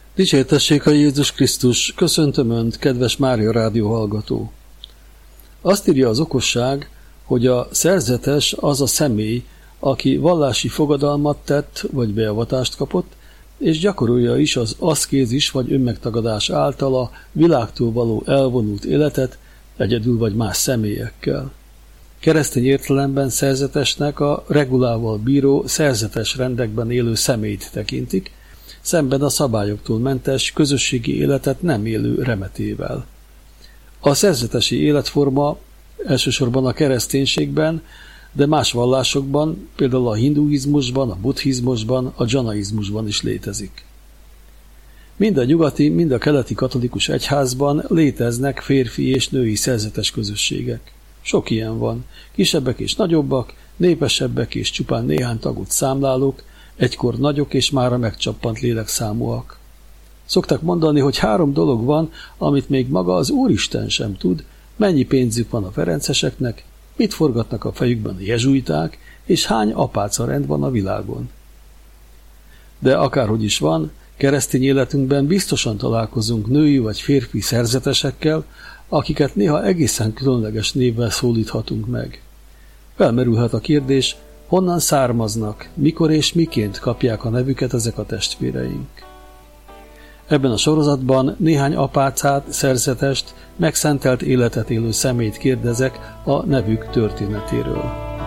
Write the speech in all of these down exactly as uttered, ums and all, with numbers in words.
Dicsértessék a Jézus Krisztus, köszöntöm Önt, kedves Mária Rádió hallgató! Azt írja az okosság, hogy a szerzetes az a személy, aki vallási fogadalmat tett, vagy beavatást kapott, és gyakorolja is az aszkézis vagy önmegtagadás által a világtól való elvonult életet, egyedül vagy más személyekkel. Keresztény értelemben szerzetesnek a regulával bíró, szerzetes rendekben élő személyt tekintik, szemben a szabályoktól mentes, közösségi életet nem élő remetével. A szerzetesi életforma elsősorban a kereszténységben, de más vallásokban, például a hinduizmusban, a buddhizmusban, a dzsanaizmusban is létezik. Mind a nyugati, mind a keleti katolikus egyházban léteznek férfi és női szerzetes közösségek. Sok ilyen van, kisebbek és nagyobbak, népesebbek és csupán néhány tagot számlálók, egykor nagyok és mára megcsappant lélekszámúak. Szoktak mondani, hogy három dolog van, amit még maga az Úristen sem tud, mennyi pénzük van a ferenceseknek, mit forgatnak a fejükben a jezsuiták, és hány apáca rend van a világon. De akárhogy is van, keresztény életünkben biztosan találkozunk női vagy férfi szerzetesekkel, akiket néha egészen különleges névvel szólíthatunk meg. Felmerülhet a kérdés, honnan származnak, mikor és miként kapják a nevüket ezek a testvéreink. Ebben a sorozatban néhány apácát, szerzetest, megszentelt életet élő személyt kérdezek a nevük történetéről.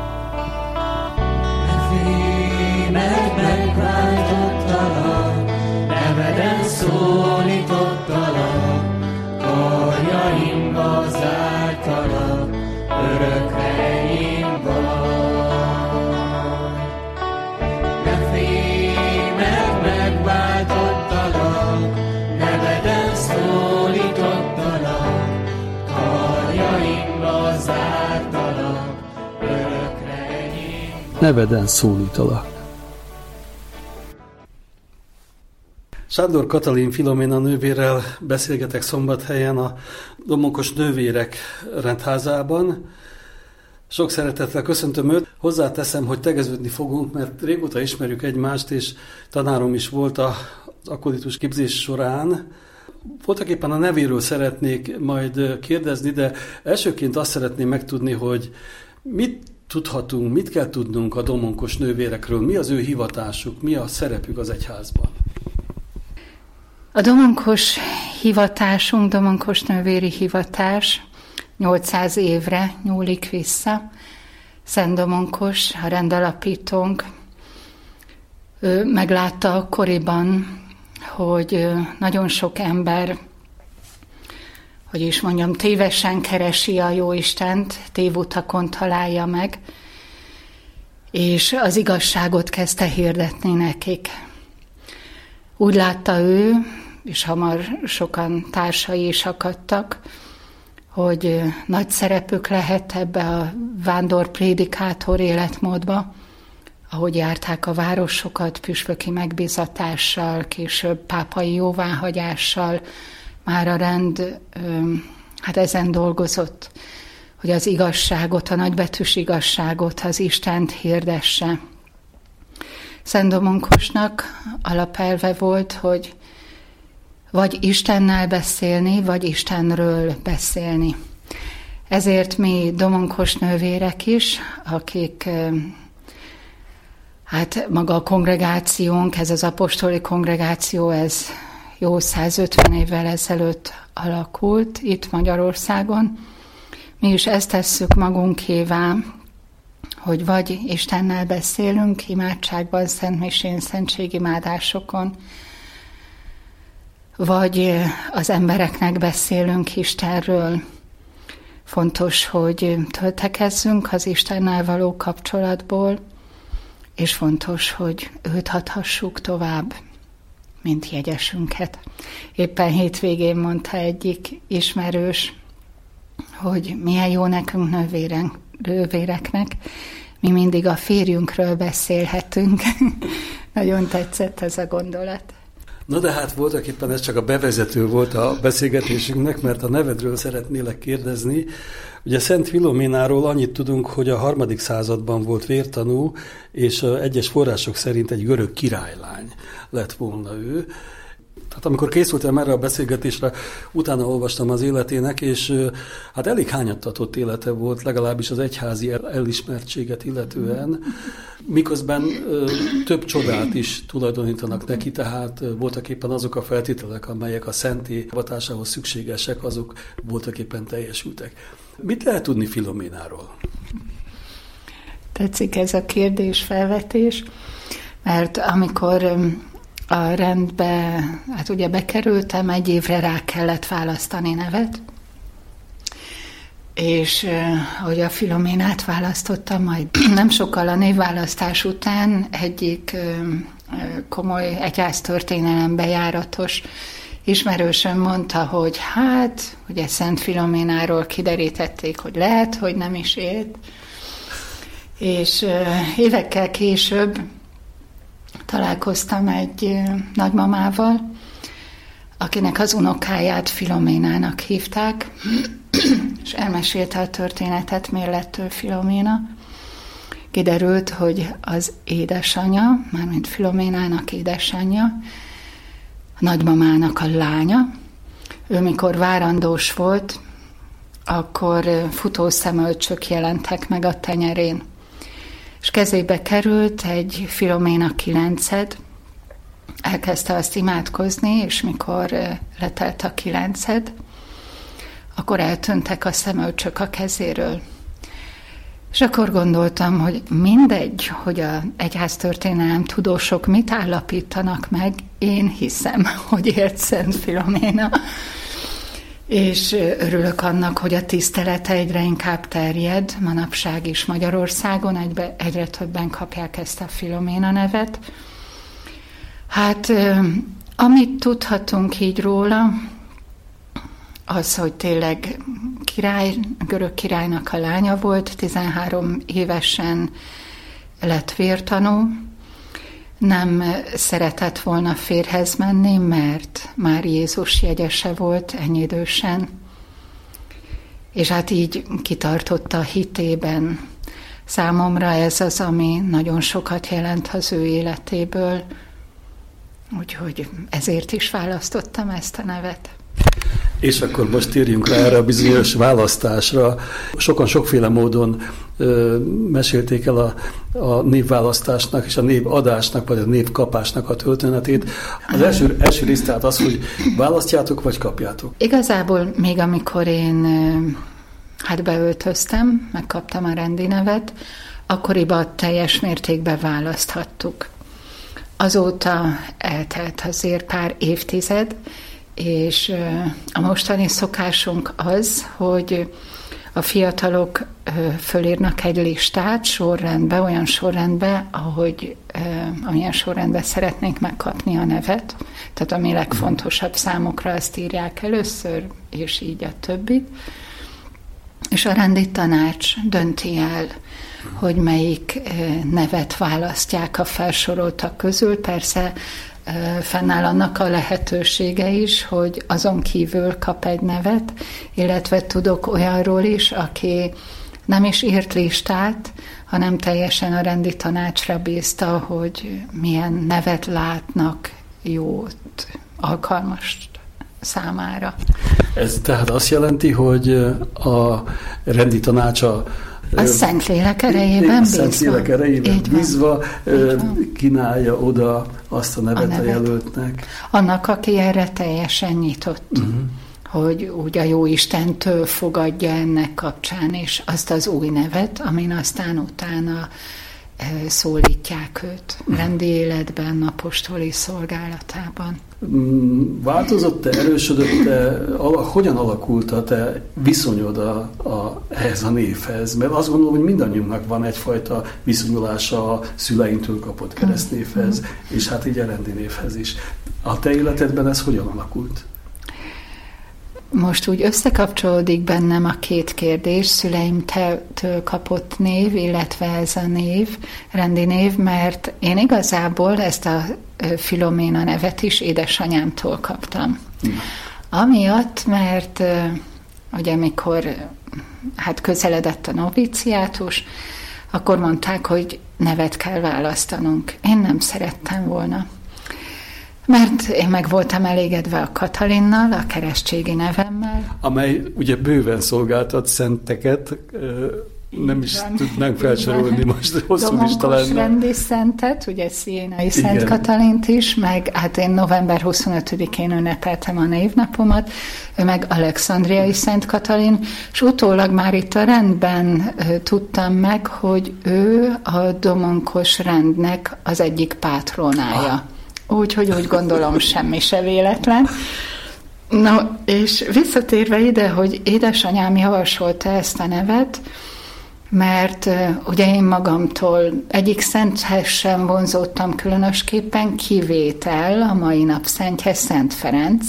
Ne félj, mert megváltottalak, neveden szólítottalak, karjaimba zártalak, örökre enyém vagy. Ne félj, mert megváltottalak, neveden szólítottalak, karjaimba zártalak, örökre enyém vagy. Neveden szólítalak. Sándor Katalin Filoména nővérrel beszélgetek Szombathelyen a Domonkos Nővérek rendházában. Sok szeretettel köszöntöm őt. Hozzáteszem, hogy tegeződni fogunk, mert régóta ismerjük egymást, és tanárom is volt az akolitus képzés során. Voltaképpen a nevéről szeretnék majd kérdezni, de elsőként azt szeretném megtudni, hogy mit tudhatunk, mit kell tudnunk a Domonkos Nővérekről, mi az ő hivatásuk, mi a szerepük az egyházban. A domonkos hivatásunk, domonkos nővéri hivatás nyolcszáz évre nyúlik vissza. Szent Domonkos, a rendalapítónk, ő meglátta akkoriban, hogy nagyon sok ember, hogy is mondjam, tévesen keresi a Jóistent, tévutakon találja meg, és az igazságot kezdte hirdetni nekik. Úgy látta ő, és hamar sokan társai is akadtak, hogy nagy szerepük lehet ebbe a vándor prédikátor életmódba, ahogy járták a városokat püspöki megbízatással, később pápai jóváhagyással, már a rend hát ezen dolgozott, hogy az igazságot, a nagybetűs igazságot, az Istent hirdesse. Szent Domonkosnak alapelve volt, hogy vagy Istennel beszélni, vagy Istenről beszélni. Ezért mi domonkos nővérek is, akik, hát maga a kongregációnk, ez az apostoli kongregáció, ez jó százötven évvel ezelőtt alakult itt Magyarországon. Mi is ezt tesszük magunkévá, hogy vagy Istennel beszélünk imádságban, szentmisén, szentségimádásokon, vagy az embereknek beszélünk Istenről. Fontos, hogy töltekezzünk az Istennel való kapcsolatból, és fontos, hogy őt adhassuk tovább, mint jegyesünket. Éppen hétvégén mondta egyik ismerős, hogy milyen jó nekünk nővérek, nővéreknek, mi mindig a férjünkről beszélhetünk. Nagyon tetszett ez a gondolat. Na de hát voltak éppen ez csak a bevezető volt a beszélgetésünknek, mert a nevedről szeretnélek kérdezni. Ugye Szent Filoménáról annyit tudunk, hogy a harmadik században volt vértanú, és egyes források szerint egy görög királylány lett volna ő. Hát amikor készültem erre a beszélgetésre, utána olvastam az életének, és hát elég hányattatott élete volt, legalábbis az egyházi elismertséget illetően, miközben több csodát is tulajdonítanak neki, tehát voltak éppen azok a feltételek, amelyek a szentély avatásához szükségesek, azok voltak éppen teljesültek. Mit lehet tudni Filoménáról? Tetszik ez a kérdés-felvetés, mert amikor a rendbe, hát ugye bekerültem, egy évre rá kellett választani nevet, és hogy a Filoménát választottam, majd nem sokkal a névválasztás után egyik komoly egyháztörténelembe járatos ismerősöm mondta, hogy hát, ugye Szent Filoménáról kiderítették, hogy lehet, hogy nem is élt, és évekkel később találkoztam egy nagymamával, akinek az unokáját Filoménának hívták, és elmesélte a történetet, miért lett ő Filoména. Kiderült, hogy az édesanyja, mármint Filoménának édesanyja, a nagymamának a lánya. Ő mikor várandós volt, akkor futószemölcsök jelentek meg a tenyerén. És kezébe került egy Filoména kilenced, elkezdte azt imádkozni, és mikor letelt a kilenced, akkor eltűntek a szemölcsök a kezéről. És akkor gondoltam, hogy mindegy, hogy az egyháztörténelem tudósok mit állapítanak meg, én hiszem, hogy élt Szent Filoména. És örülök annak, hogy a tisztelete egyre inkább terjed, manapság is Magyarországon, egybe, egyre többen kapják ezt a Filoména nevet. Hát, amit tudhatunk így róla, az, hogy tényleg király, görög királynak a lánya volt, tizenhárom évesen lett vértanú, nem szeretett volna férjhez menni, mert már Jézus jegyese volt ennyi idősen, és hát így kitartotta a hitében. Számomra ez az, ami nagyon sokat jelent az ő életéből, úgyhogy ezért is választottam ezt a nevet. És akkor most térjünk rá erre a bizonyos választásra. Sokan sokféle módon ö, mesélték el a, a névválasztásnak és a névadásnak, vagy a névkapásnak a történetét. Az első, első rész tehát az, hogy választjátok, vagy kapjátok? Igazából még amikor én hát beöltöztem, megkaptam a rendi nevet, akkoriban teljes mértékben választhattuk. Azóta eltelt azért pár évtized, és a mostani szokásunk az, hogy a fiatalok fölírnak egy listát sorrendbe, olyan sorrendbe, ahogy, amilyen sorrendben szeretnénk megkapni a nevet. Tehát ami legfontosabb számukra, azt írják először, és így a többit. És a rendi tanács dönti el, hogy melyik nevet választják a felsoroltak közül. Persze fennáll annak a lehetősége is, hogy azon kívül kap egy nevet, illetve tudok olyanról is, aki nem is írt listát, hanem teljesen a rendi tanácsra bízta, hogy milyen nevet látnak jót, alkalmas számára. Ez tehát azt jelenti, hogy a rendi tanácsa a Szentlélek erejében bízva. Szentlélek erejében bízva kínálja oda azt a nevet a, nevet. a jelöltnek. Annak, aki erre teljesen nyitott, uh-huh. hogy úgy a Jóistentől fogadja ennek kapcsán, és azt az új nevet, amin aztán utána szólítják őt rendi életben, apostoli szolgálatában. Változott-e, erősödött-e, hogyan alakult a te viszonyod a, a, ehhez a névhez? Mert azt gondolom, hogy mindannyiunknak van egyfajta viszonyulása a szüleinktől kapott keresztnévhez, mm. és hát így a rendi névhez is. A te életedben ez hogyan alakult? Most úgy összekapcsolódik bennem a két kérdés, szüleimtől kapott név, illetve ez a név, rendi név, mert én igazából ezt a Filoména nevet is édesanyámtól kaptam. Mm. Amiatt, mert ugye amikor hát közeledett a noviciátus, akkor mondták, hogy nevet kell választanunk. Én nem szerettem volna. Mert én meg voltam elégedve a Katalinnal, a keresztségi nevemmel. Amely ugye bőven szolgáltat szenteket, nem is van, tudnánk felsorolni most, hosszú lista lenne. Domonkos rendi szentet, ugye Sziénai Szent Katalint is, meg hát én november huszonötödikén ünnepeltem a névnapomat, ő meg Alexandriai Szent Katalin, és utólag már itt a rendben tudtam meg, hogy ő a domonkos rendnek az egyik pátronája. Úgyhogy úgy gondolom, semmi se véletlen. No, és visszatérve ide, hogy édesanyám javasolta ezt a nevet, mert uh, ugye én magamtól egyik szenthez sem vonzódtam különösképpen, kivétel a mai nap szentje, Szent Ferenc.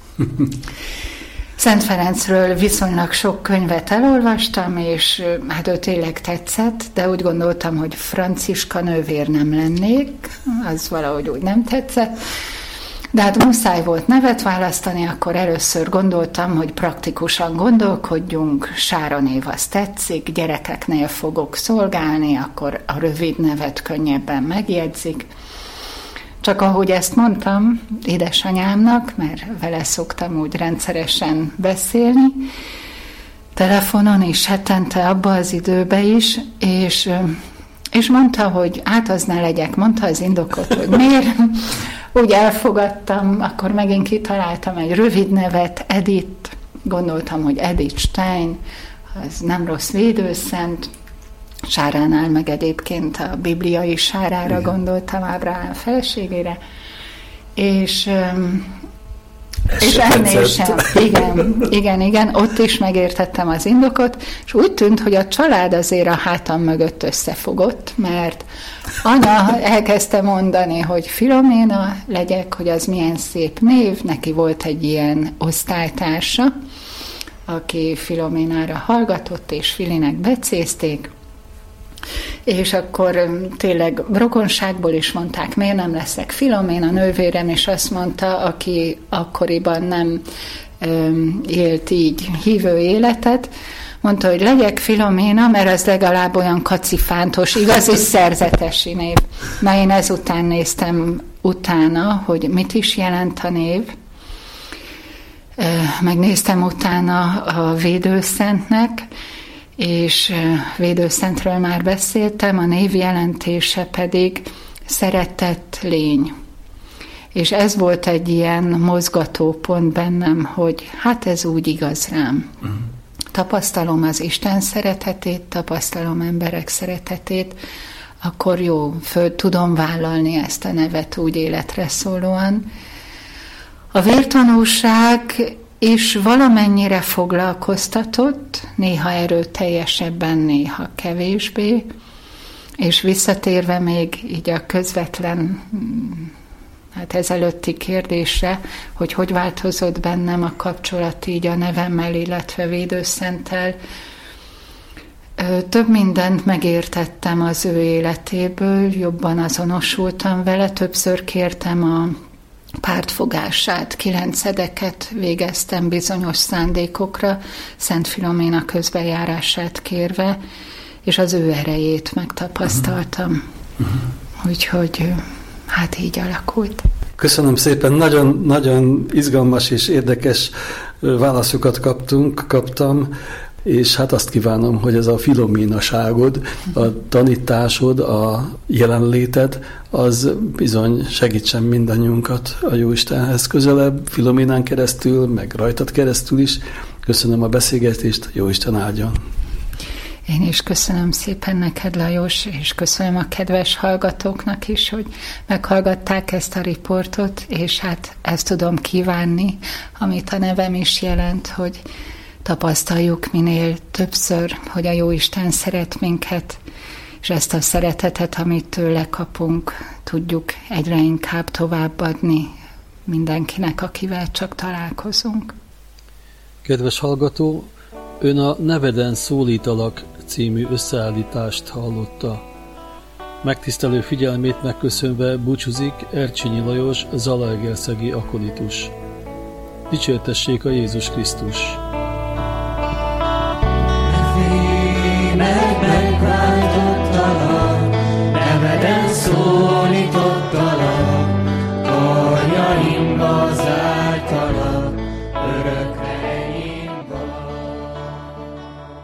Szent Ferencről viszonylag sok könyvet elolvastam, és uh, hát ő tényleg tetszett, de úgy gondoltam, hogy Franciska nővér nem lennék, az valahogy úgy nem tetszett. De hát muszáj volt nevet választani, akkor először gondoltam, hogy praktikusan gondolkodjunk, Sára név az tetszik, gyerekeknél fogok szolgálni, akkor a rövid nevet könnyebben megjegyzik. Csak ahogy ezt mondtam édesanyámnak, mert vele szoktam úgy rendszeresen beszélni, telefonon is, hetente abba az időbe is, és, és mondta, hogy hát az ne legyek, mondta az indokot, hogy miért. Úgy elfogadtam, akkor megint kitaláltam egy rövid nevet, Edith, gondoltam, hogy Edith Stein, az nem rossz védőszent, Sáránál meg egyébként a bibliai Sárára igen. Gondoltam, Ábrahám feleségére, és, és ennél sem, igen, igen, igen, ott is megértettem az indokot, és úgy tűnt, hogy a család azért a hátam mögött összefogott, mert anya elkezdte mondani, hogy Filoména legyek, hogy az milyen szép név, neki volt egy ilyen osztálytársa, aki Filoménára hallgatott, és Filinek becézték, és akkor tényleg rokonságból is mondták, miért nem leszek Filoména, nővérem, és azt mondta, aki akkoriban nem um, élt így hívő életet, mondta, hogy legyek Filoména, mert az legalább olyan kacifántos, igazi szerzetesi név. Na én ezután néztem utána, hogy mit is jelent a név. Megnéztem utána a védőszentnek, és védőszentről már beszéltem, a név jelentése pedig szeretett lény. És ez volt egy ilyen mozgató pont bennem, hogy hát ez úgy igaz rám. Uh-huh. Tapasztalom az Isten szeretetét, tapasztalom emberek szeretetét, akkor jó, föl tudom vállalni ezt a nevet úgy életre szólóan. A vértanúság is valamennyire foglalkoztatott, néha erőteljesebben, néha kevésbé, és visszatérve még így a közvetlen hát ezelőtti kérdésre, hogy hogy változott bennem a kapcsolat így a nevemmel, illetve védőszenttel. Több mindent megértettem az ő életéből, jobban azonosultam vele, többször kértem a pártfogását, kilencedeket végeztem bizonyos szándékokra, Szent Filoména közbejárását kérve, és az ő erejét megtapasztaltam. Uh-huh. Úgyhogy hát így alakult. Köszönöm szépen, nagyon, nagyon izgalmas és érdekes válaszokat kaptunk, kaptam, és hát azt kívánom, hogy ez a filoménaságod, a tanításod, a jelenléted, az bizony segítsen mindannyiunkat a Jóistenhez közelebb, Filoménán keresztül, meg rajtad keresztül is. Köszönöm a beszélgetést, Jóisten áldjon! Én is köszönöm szépen neked, Lajos, és köszönöm a kedves hallgatóknak is, hogy meghallgatták ezt a riportot, és hát ezt tudom kívánni, amit a nevem is jelent, hogy tapasztaljuk minél többször, hogy a Jóisten szeret minket, és ezt a szeretetet, amit tőle kapunk, tudjuk egyre inkább továbbadni mindenkinek, akivel csak találkozunk. Kedves hallgató, ön a Neveden szólítalak című összeállítást hallotta. Megtisztelő figyelmét megköszönve búcsúzik Ercsényi Lajos, zalaegerszegi akolitus. Dicsértessék a Jézus Krisztus!